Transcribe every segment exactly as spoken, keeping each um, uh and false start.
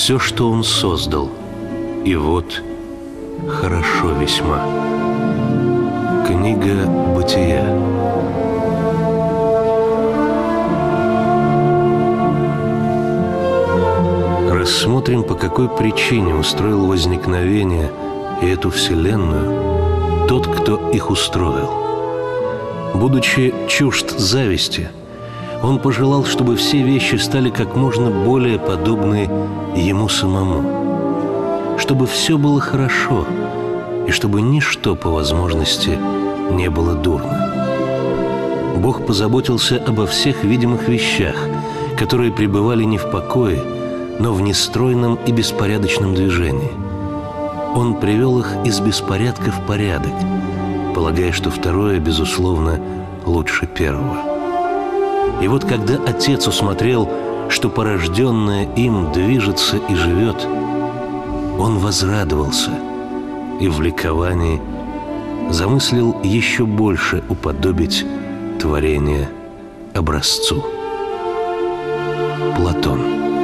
все, что он создал, и вот хорошо весьма. Книга Бытия. Рассмотрим, по какой причине устроил возникновение и эту вселенную тот, кто их устроил. Будучи чужд зависти, он пожелал, чтобы все вещи стали как можно более подобны ему самому, чтобы все было хорошо и чтобы ничто по возможности не было дурно. Бог позаботился обо всех видимых вещах, которые пребывали не в покое, но в нестройном и беспорядочном движении. Он привел их из беспорядка в порядок, полагая, что второе, безусловно, лучше первого. И вот когда Отец усмотрел, что порожденное им движется и живет, Он возрадовался и в ликовании замыслил еще больше уподобить творение образцу. Платон.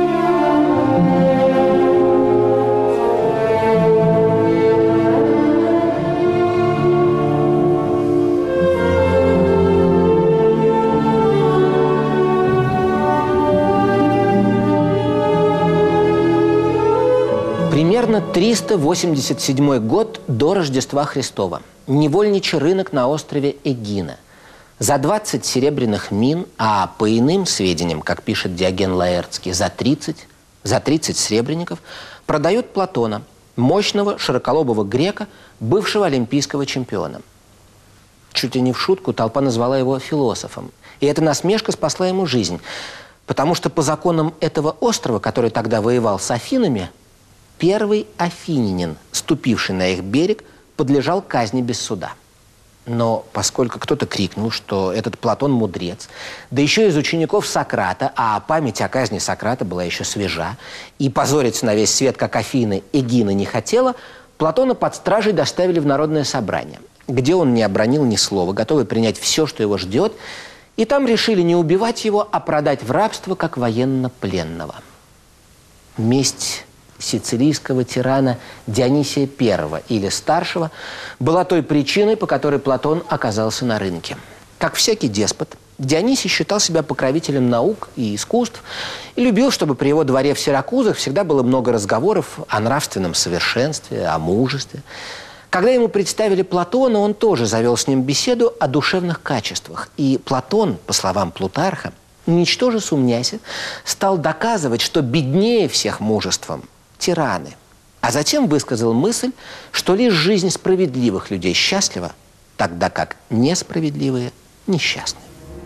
Примерно триста восемьдесят седьмой год до Рождества Христова. Невольничий рынок на острове Эгина. За двадцать серебряных мин, а по иным сведениям, как пишет Диоген Лаэртский, за тридцать, за тридцать сребреников, продают Платона, мощного широколобого грека, бывшего олимпийского чемпиона. Чуть ли не в шутку толпа назвала его философом. И эта насмешка спасла ему жизнь. Потому что по законам этого острова, который тогда воевал с Афинами, первый афинянин, ступивший на их берег, подлежал казни без суда. Но поскольку кто-то крикнул, что этот Платон мудрец, да еще из учеников Сократа, а память о казни Сократа была еще свежа, и позориться на весь свет, как Афины, Эгина не хотела, Платона под стражей доставили в народное собрание, где он не обронил ни слова, готовый принять все, что его ждет, и там решили не убивать его, а продать в рабство как военнопленного. Месть сицилийского тирана Дионисия Первого или Старшего была той причиной, по которой Платон оказался на рынке. Как всякий деспот, Дионисий считал себя покровителем наук и искусств и любил, чтобы при его дворе в Сиракузах всегда было много разговоров о нравственном совершенстве, о мужестве. Когда ему представили Платона, он тоже завел с ним беседу о душевных качествах. И Платон, по словам Плутарха, ничтоже сумняся, стал доказывать, что беднее всех мужеством тираны. А затем высказал мысль, что лишь жизнь справедливых людей счастлива, тогда как несправедливые несчастны.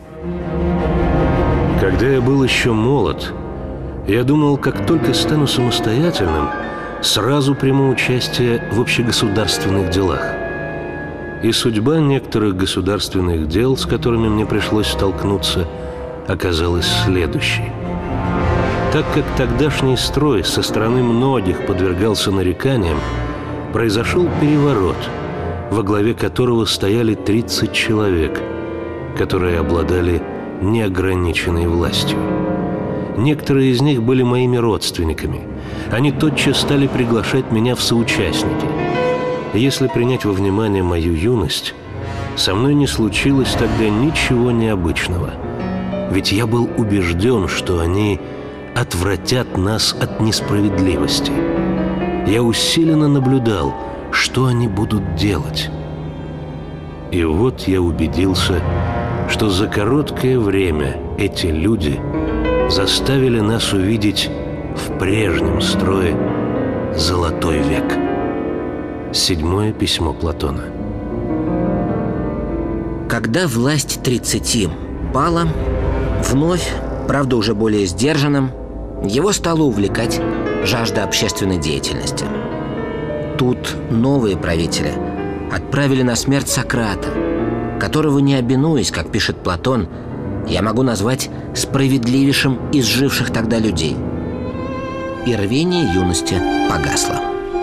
Когда я был еще молод, я думал, как только стану самостоятельным, сразу приму участие в общегосударственных делах. И судьба некоторых государственных дел, с которыми мне пришлось столкнуться, оказалась следующей. Так как тогдашний строй со стороны многих подвергался нареканиям, произошел переворот, во главе которого стояли тридцать человек, которые обладали неограниченной властью. Некоторые из них были моими родственниками. Они тотчас стали приглашать меня в соучастники. Если принять во внимание мою юность, со мной не случилось тогда ничего необычного. Ведь я был убежден, что они отвратят нас от несправедливости. Я усиленно наблюдал, что они будут делать. И вот я убедился, что за короткое время эти люди заставили нас увидеть в прежнем строе золотой век. Седьмое письмо Платона. Когда власть тридцати пала, вновь, правда уже более сдержанным, его стала увлекать жажда общественной деятельности. Тут новые правители отправили на смерть Сократа, которого, не обинуясь, как пишет Платон, я могу назвать справедливейшим из живших тогда людей. И рвение юности погасло.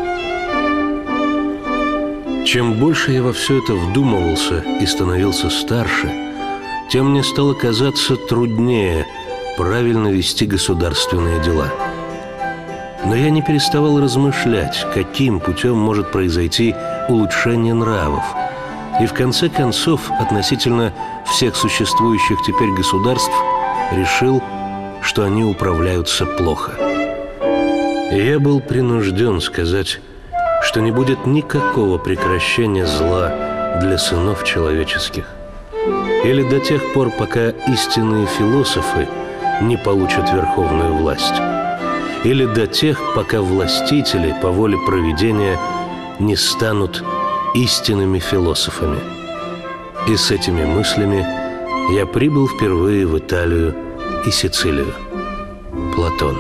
Чем больше я во все это вдумывался и становился старше, тем мне стало казаться труднее правильно вести государственные дела. Но я не переставал размышлять, каким путем может произойти улучшение нравов. И в конце концов, относительно всех существующих теперь государств, решил, что они управляются плохо. И я был принужден сказать, что не будет никакого прекращения зла для сынов человеческих. Или до тех пор, пока истинные философы не получат верховную власть. Или до тех, пока властители по воле провидения не станут истинными философами. И с этими мыслями я прибыл впервые в Италию и Сицилию. Платон.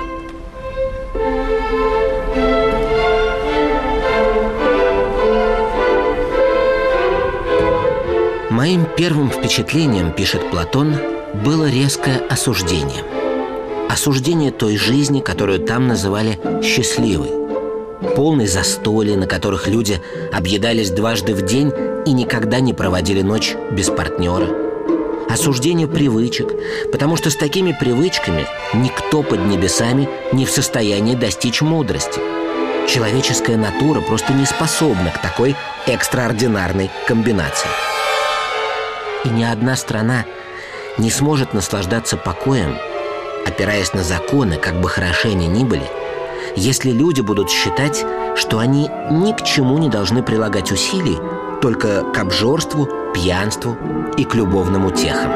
Моим первым впечатлением, пишет Платон, было резкое осуждение. Осуждение той жизни, которую там называли счастливой. Полной застолья, на которых люди объедались дважды в день и никогда не проводили ночь без партнера. Осуждение привычек, потому что с такими привычками никто под небесами не в состоянии достичь мудрости. Человеческая натура просто не способна к такой экстраординарной комбинации. И ни одна страна не сможет наслаждаться покоем, опираясь на законы, как бы хороши они ни были, если люди будут считать, что они ни к чему не должны прилагать усилий, только к обжорству, пьянству и к любовным утехам.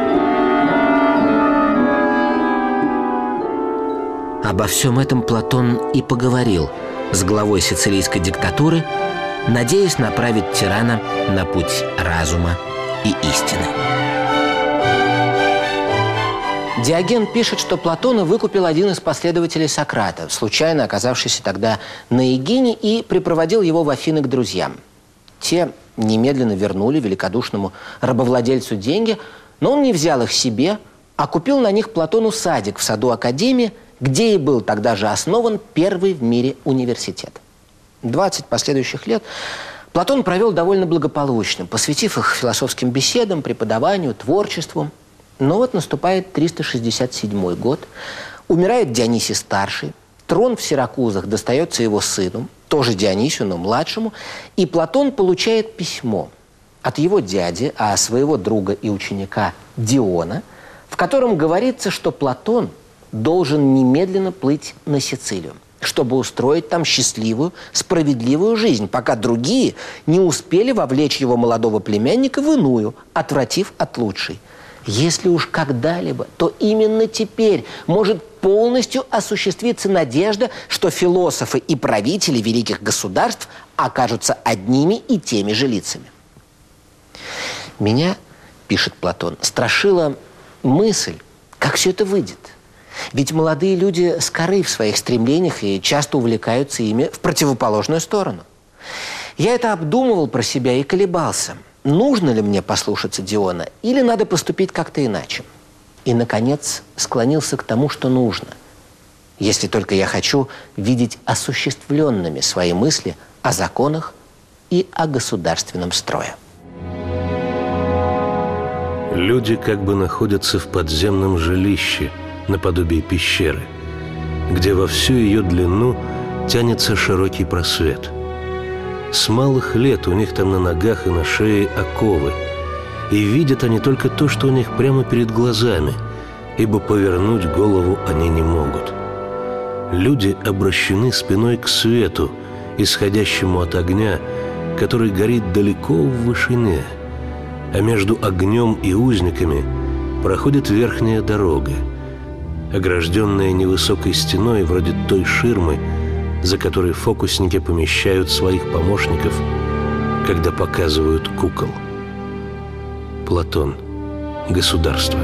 Обо всем этом Платон и поговорил с главой сицилийской диктатуры, надеясь направить тирана на путь разума и истины. Диоген пишет, что Платона выкупил один из последователей Сократа, случайно оказавшийся тогда на Эгине, и припроводил его в Афины к друзьям. Те немедленно вернули великодушному рабовладельцу деньги, но он не взял их себе, а купил на них Платону садик в саду Академии, где и был тогда же основан первый в мире университет. двадцать последующих лет Платон провел довольно благополучно, посвятив их философским беседам, преподаванию, творчеству. Но вот наступает триста шестьдесят седьмой год, умирает Дионисий Старший, трон в Сиракузах достается его сыну, тоже Дионисию, но младшему, и Платон получает письмо от его дяди, а своего друга и ученика Диона, в котором говорится, что Платон должен немедленно плыть на Сицилию, чтобы устроить там счастливую, справедливую жизнь, пока другие не успели вовлечь его молодого племянника в иную, отвратив от лучшей. Если уж когда-либо, то именно теперь может полностью осуществиться надежда, что философы и правители великих государств окажутся одними и теми же лицами. Меня, пишет Платон, страшила мысль, как все это выйдет. Ведь молодые люди скоры в своих стремлениях и часто увлекаются ими в противоположную сторону. Я это обдумывал про себя и колебался. Нужно ли мне послушаться Диона или надо поступить как-то иначе? И, наконец, склонился к тому, что нужно, если только я хочу видеть осуществленными свои мысли о законах и о государственном строе. Люди как бы находятся в подземном жилище, наподобие пещеры, где во всю ее длину тянется широкий просвет. С малых лет у них там на ногах и на шее оковы, и видят они только то, что у них прямо перед глазами, ибо повернуть голову они не могут. Люди обращены спиной к свету, исходящему от огня, который горит далеко в вышине, а между огнем и узниками проходит верхняя дорога, огражденная невысокой стеной вроде той ширмы, за которой фокусники помещают своих помощников, когда показывают кукол. Платон. Государство.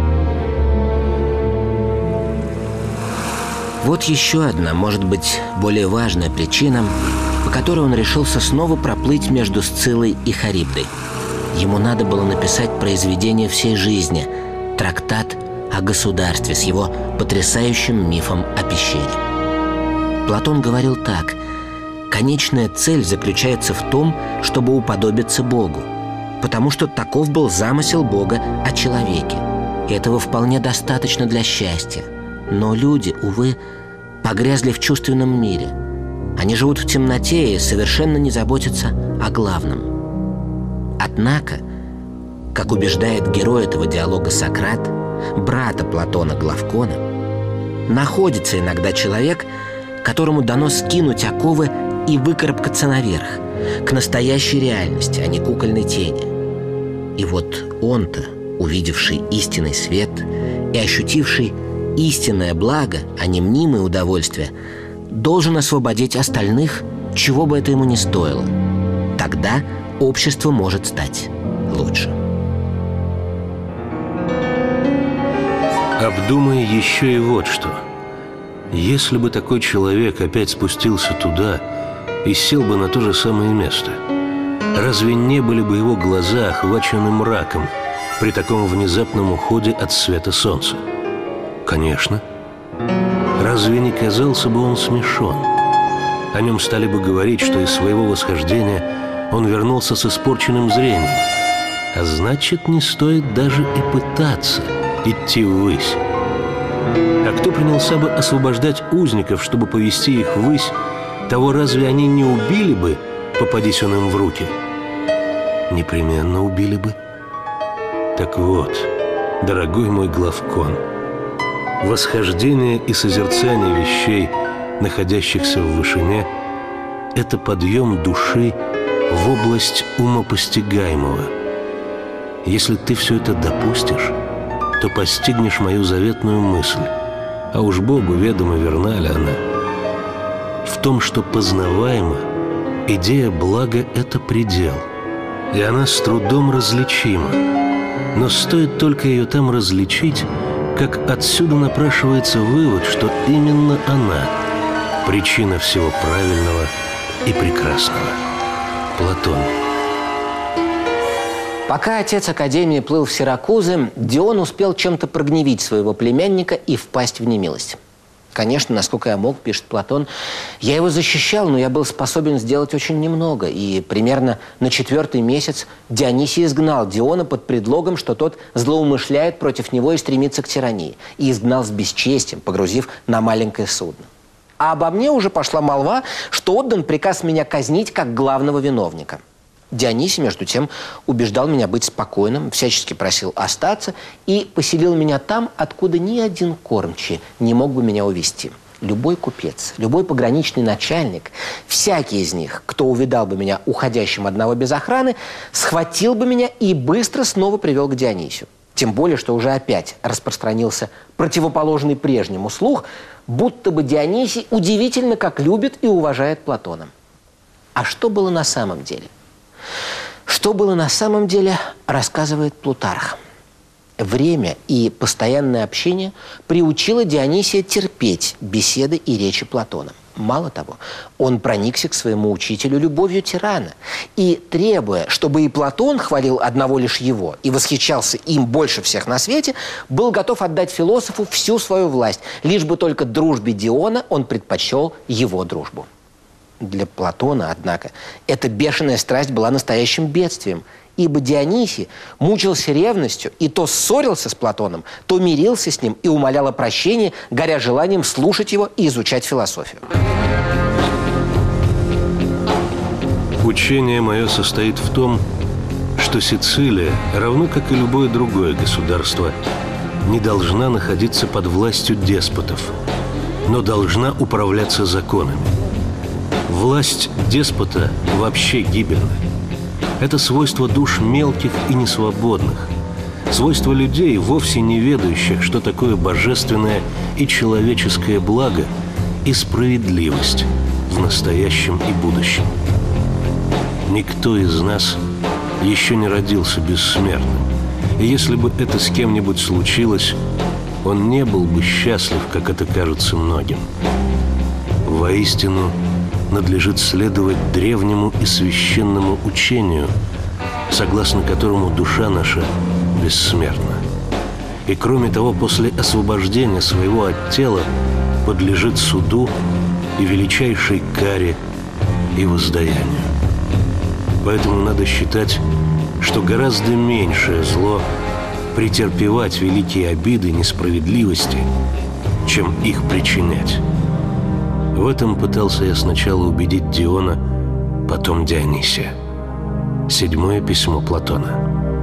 Вот еще одна, может быть, более важная причина, по которой он решился снова проплыть между Сциллой и Харибдой. Ему надо было написать произведение всей жизни, трактат о государстве с его потрясающим мифом о пещере. Платон говорил так: конечная цель заключается в том, чтобы уподобиться Богу, потому что таков был замысел Бога о человеке. И этого вполне достаточно для счастья. Но люди, увы, погрязли в чувственном мире. Они живут в темноте и совершенно не заботятся о главном. Однако, как убеждает герой этого диалога Сократ, брата Платона Главкона, находится иногда человек, которому дано скинуть оковы и выкарабкаться наверх, к настоящей реальности, а не кукольной тени. И вот он-то, увидевший истинный свет и ощутивший истинное благо, а не мнимое удовольствие, должен освободить остальных, чего бы это ему ни стоило. Тогда общество может стать лучше. Обдумай еще и вот что. Если бы такой человек опять спустился туда и сел бы на то же самое место, разве не были бы его глаза охвачены мраком при таком внезапном уходе от света солнца? Конечно. Разве не казался бы он смешон? О нем стали бы говорить, что из своего восхождения он вернулся с испорченным зрением. А значит, не стоит даже и пытаться идти ввысь. А кто принялся бы освобождать узников, чтобы повести их ввысь, того разве они не убили бы, попадись он им в руки? Непременно убили бы. Так вот, дорогой мой Главкон, восхождение и созерцание вещей, находящихся в вышине, это подъем души в область умопостигаемого. Если ты все это допустишь, то постигнешь мою заветную мысль, а уж Богу ведомо, верна ли она. В том, что познаваемо, идея блага – это предел, и она с трудом различима. Но стоит только ее там различить, как отсюда напрашивается вывод, что именно она – причина всего правильного и прекрасного. Платон. Пока отец Академии плыл в Сиракузы, Дион успел чем-то прогневить своего племянника и впасть в немилость. Конечно, насколько я мог, пишет Платон, я его защищал, но я был способен сделать очень немного. И примерно на четвертый месяц Дионисий изгнал Диона под предлогом, что тот злоумышляет против него и стремится к тирании. И изгнал с бесчестием, погрузив на маленькое судно. А обо мне уже пошла молва, что отдан приказ меня казнить как главного виновника. Дионисий, между тем, убеждал меня быть спокойным, всячески просил остаться и поселил меня там, откуда ни один кормчий не мог бы меня увезти. Любой купец, любой пограничный начальник, всякий из них, кто увидал бы меня уходящим одного без охраны, схватил бы меня и быстро снова привел к Дионисию. Тем более, что уже опять распространился противоположный прежнему слух, будто бы Дионисий удивительно как любит и уважает Платона. А что было на самом деле? Что было на самом деле, рассказывает Плутарх. Время и постоянное общение приучило Дионисия терпеть беседы и речи Платона. Мало того, он проникся к своему учителю любовью тирана и, требуя, чтобы и Платон хвалил одного лишь его и восхищался им больше всех на свете, был готов отдать философу всю свою власть, лишь бы только дружбе Диона он предпочел его дружбу. Для Платона, однако, эта бешеная страсть была настоящим бедствием, ибо Дионисий мучился ревностью и то ссорился с Платоном, то мирился с ним и умолял о прощении, горя желанием слушать его и изучать философию. Учение мое состоит в том, что Сицилия, равно как и любое другое государство, не должна находиться под властью деспотов, но должна управляться законами. Власть деспота вообще гибельна. Это свойство душ мелких и несвободных, свойство людей, вовсе не ведающих, что такое божественное и человеческое благо и справедливость в настоящем и будущем. Никто из нас еще не родился бессмертным, и если бы это с кем-нибудь случилось, он не был бы счастлив, как это кажется многим. Воистину, надлежит следовать древнему и священному учению, согласно которому душа наша бессмертна. И кроме того, после освобождения своего от тела подлежит суду и величайшей каре и воздаянию. Поэтому надо считать, что гораздо меньшее зло претерпевать великие обиды несправедливости, чем их причинять. В этом пытался я сначала убедить Диона, потом Дионисия. Седьмое письмо Платона.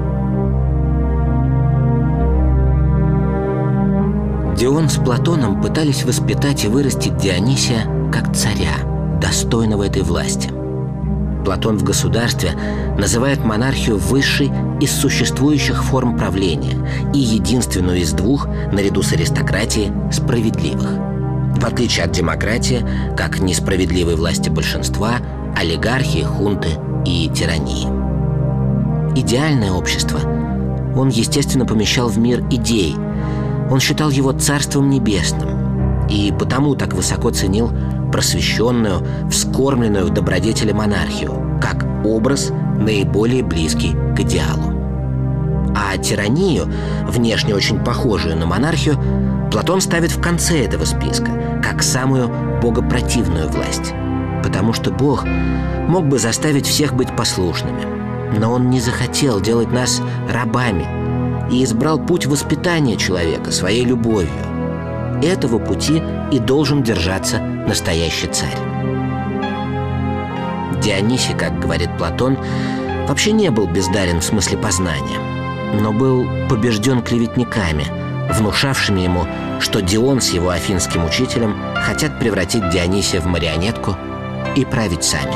Дион с Платоном пытались воспитать и вырастить Дионисия как царя, достойного этой власти. Платон в «Государстве» называет монархию высшей из существующих форм правления и единственную из двух, наряду с аристократией, справедливых. В отличие от демократии, как несправедливой власти большинства, олигархии, хунты и тирании. Идеальное общество он, естественно, помещал в мир идей. Он считал его царством небесным и потому так высоко ценил просвещенную, вскормленную в добродетели монархию, как образ, наиболее близкий к идеалу. А тиранию, внешне очень похожую на монархию, Платон ставит в конце этого списка, как самую богопротивную власть. Потому что Бог мог бы заставить всех быть послушными, но Он не захотел делать нас рабами и избрал путь воспитания человека своей любовью. Этого пути и должен держаться настоящий царь. Дионисий, как говорит Платон, вообще не был бездарен в смысле познания, но был побежден клеветниками, внушавшими ему, что Дион с его афинским учителем хотят превратить Дионисия в марионетку и править сами.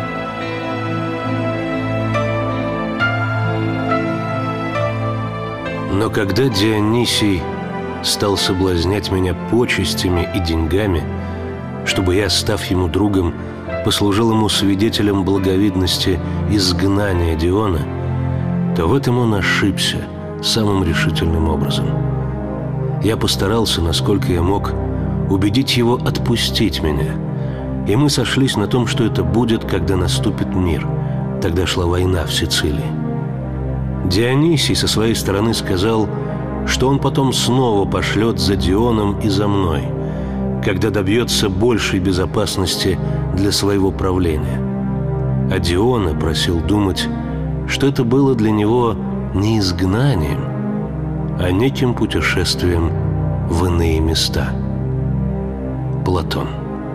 Но когда Дионисий стал соблазнять меня почестями и деньгами, чтобы я, став ему другом, послужил ему свидетелем благовидности изгнания Диона, то в этом он ошибся самым решительным образом. Я постарался, насколько я мог, убедить его отпустить меня, и мы сошлись на том, что это будет, когда наступит мир. Тогда шла война в Сицилии. Дионисий со своей стороны сказал, что он потом снова пошлет за Дионом и за мной, когда добьется большей безопасности для своего правления. А Диона просил думать, что это было для него не изгнанием, а неким путешествием в иные места. Платон.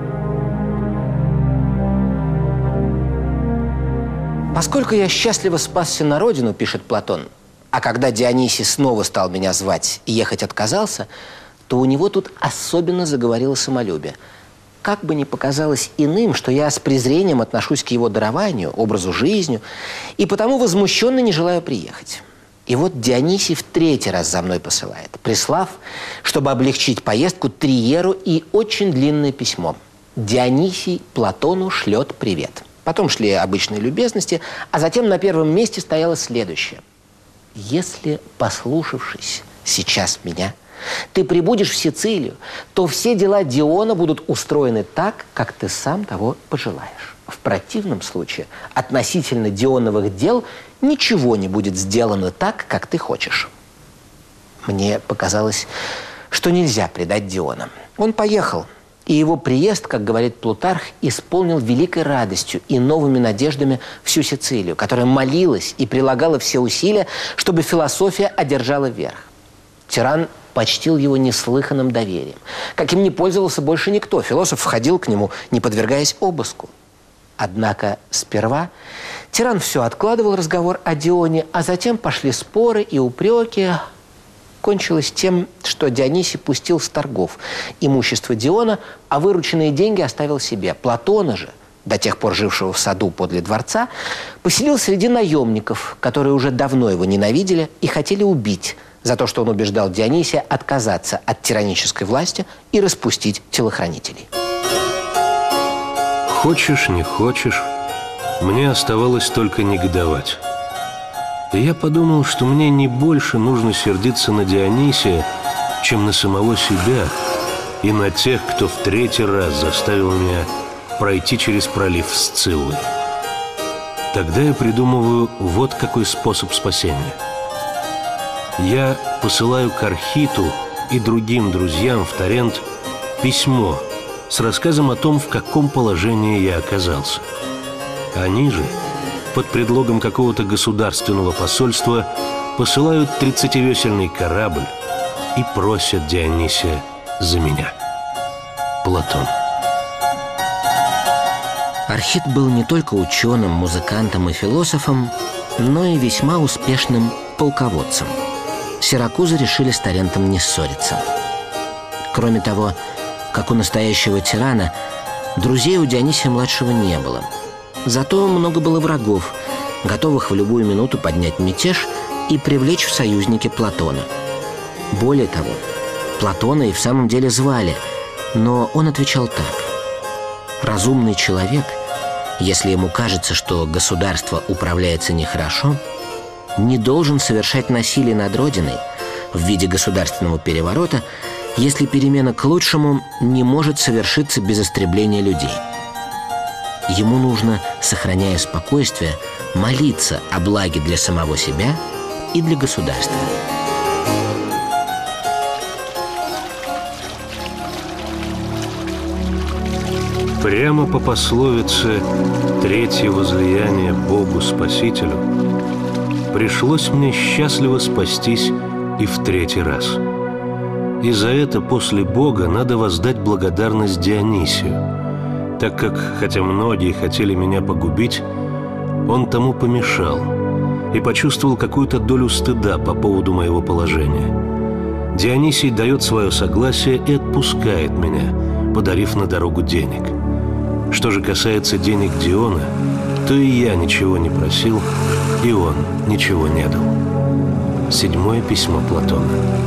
«Поскольку я счастливо спасся на родину, — пишет Платон, — а когда Дионисий снова стал меня звать и ехать отказался, то у него тут особенно заговорило самолюбие. Как бы ни показалось иным, что я с презрением отношусь к его дарованию, образу жизни, и потому возмущенно не желаю приехать. И вот Дионисий в третий раз за мной посылает, прислав, чтобы облегчить поездку, триеру и очень длинное письмо. Дионисий Платону шлет привет». Потом шли обычные любезности, а затем на первом месте стояло следующее. «Если, послушавшись сейчас меня, ты прибудешь в Сицилию, то все дела Диона будут устроены так, как ты сам того пожелаешь. В противном случае относительно Дионовых дел ничего не будет сделано так, как ты хочешь». Мне показалось, что нельзя предать Диона. Он поехал. И его приезд, как говорит Плутарх, исполнил великой радостью и новыми надеждами всю Сицилию, которая молилась и прилагала все усилия, чтобы философия одержала верх. Тиран почтил его неслыханным доверием, каким не пользовался больше никто. Философ входил к нему, не подвергаясь обыску. Однако сперва тиран все откладывал разговор о Дионе, а затем пошли споры и упреки. Кончилось тем, что Дионисий пустил с торгов имущество Диона, а вырученные деньги оставил себе. Платона же, до тех пор жившего в саду подле дворца, поселил среди наемников, которые уже давно его ненавидели и хотели убить за то, что он убеждал Дионисия отказаться от тиранической власти и распустить телохранителей. Хочешь, не хочешь, мне оставалось только негодовать. И я подумал, что мне не больше нужно сердиться на Дионисия, чем на самого себя и на тех, кто в третий раз заставил меня пройти через пролив Сциллы. Тогда я придумываю вот какой способ спасения. Я посылаю к Архиту и другим друзьям в Тарент письмо с рассказом о том, в каком положении я оказался. Они же под предлогом какого-то государственного посольства посылают тридцативесельный корабль и просят Дионисия за меня. Платон. Архит был не только ученым, музыкантом и философом, но и весьма успешным полководцем. Сиракузы решили с Тарентом не ссориться. Кроме того, как у настоящего тирана, друзей у Дионисия-младшего не было. Зато много было врагов, готовых в любую минуту поднять мятеж и привлечь в союзники Платона. Более того, Платона и в самом деле звали, но он отвечал так: разумный человек, если ему кажется, что государство управляется нехорошо, не должен совершать насилие над Родиной в виде государственного переворота, если перемена к лучшему не может совершиться без истребления людей. Ему нужно, сохраняя спокойствие, молиться о благе для самого себя и для государства. Прямо по пословице «Третье возлияние Богу Спасителю» пришлось мне счастливо спастись и в третий раз. И за это после Бога надо воздать благодарность Дионисию, так как, хотя многие хотели меня погубить, он тому помешал и почувствовал какую-то долю стыда по поводу моего положения. Дионисий дает свое согласие и отпускает меня, подарив на дорогу денег. Что же касается денег Диона, то и я ничего не просил, и он ничего не дал. Седьмое письмо Платона.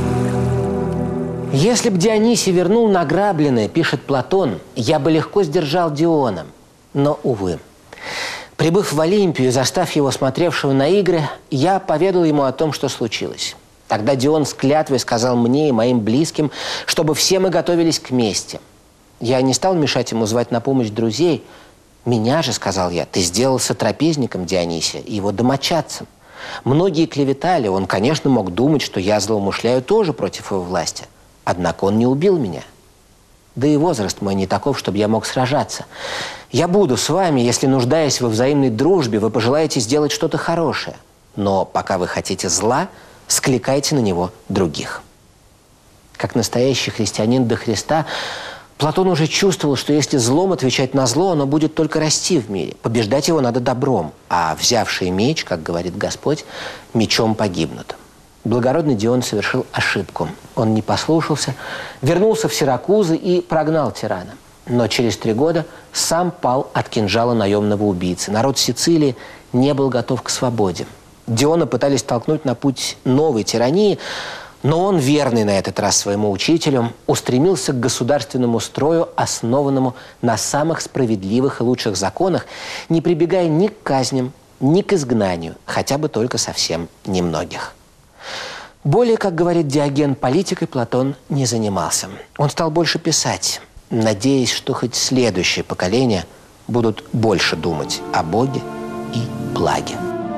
«Если б Дионисий вернул награбленное, — пишет Платон, — я бы легко сдержал Диона. Но, увы, прибыв в Олимпию, застав его смотревшего на игры, я поведал ему о том, что случилось. Тогда Дион с клятвой сказал мне и моим близким, чтобы все мы готовились к мести. Я не стал мешать ему звать на помощь друзей. Меня же, — сказал я, — ты сделался трапезником Дионисия и его домочадцем. Многие клеветали, он, конечно, мог думать, что я злоумышляю тоже против его власти. Однако он не убил меня. Да и возраст мой не таков, чтобы я мог сражаться. Я буду с вами, если, нуждаясь во взаимной дружбе, вы пожелаете сделать что-то хорошее. Но пока вы хотите зла, скликайте на него других». Как настоящий христианин до Христа, Платон уже чувствовал, что если злом отвечать на зло, оно будет только расти в мире. Побеждать его надо добром, а взявшие меч, как говорит Господь, мечом погибнут. Благородный Дион совершил ошибку. Он не послушался, вернулся в Сиракузы и прогнал тирана. Но через три года сам пал от кинжала наемного убийцы. Народ Сицилии не был готов к свободе. Диона пытались толкнуть на путь новой тирании, но он, верный на этот раз своему учителю, устремился к государственному строю, основанному на самых справедливых и лучших законах, не прибегая ни к казням, ни к изгнанию, хотя бы только совсем немногих. Более, как говорит Диоген, политикой Платон не занимался. Он стал больше писать, надеясь, что хоть следующие поколения будут больше думать о Боге и благе.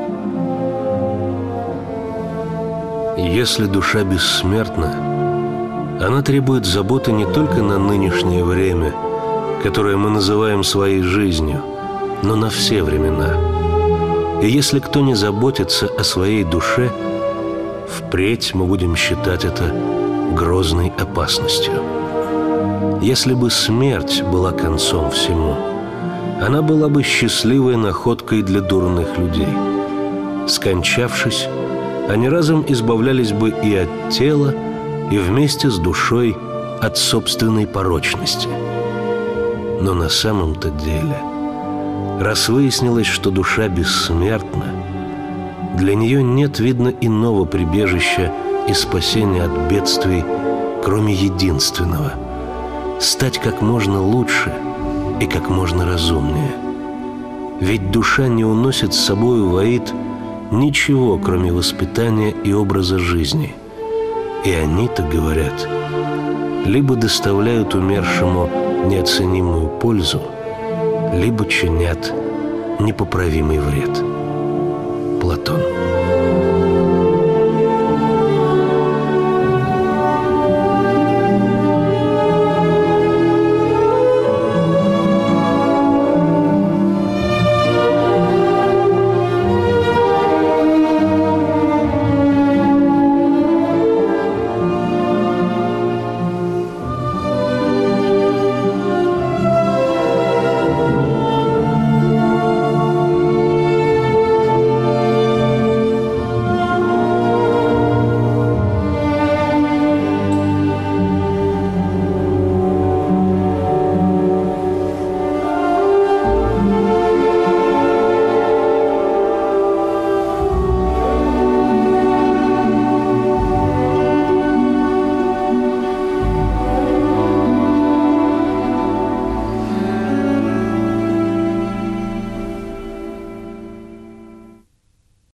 Если душа бессмертна, она требует заботы не только на нынешнее время, которое мы называем своей жизнью, но на все времена. И если кто не заботится о своей душе, впредь мы будем считать это грозной опасностью. Если бы смерть была концом всему, она была бы счастливой находкой для дурных людей. Скончавшись, они разом избавлялись бы и от тела, и вместе с душой от собственной порочности. Но на самом-то деле, раз выяснилось, что душа бессмертна, для нее нет, видно, иного прибежища и спасения от бедствий, кроме единственного – стать как можно лучше и как можно разумнее. Ведь душа не уносит с собою в аид ничего, кроме воспитания и образа жизни. И они-то, говорят, либо доставляют умершему неоценимую пользу, либо чинят непоправимый вред.